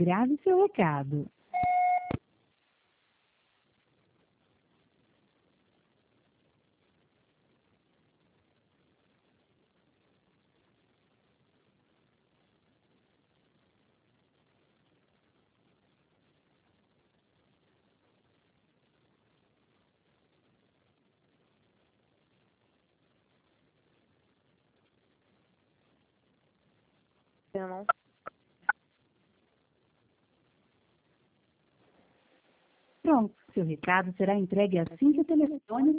Grave seu recado. Eu não. Pronto, seu recado será entregue assim que o telefone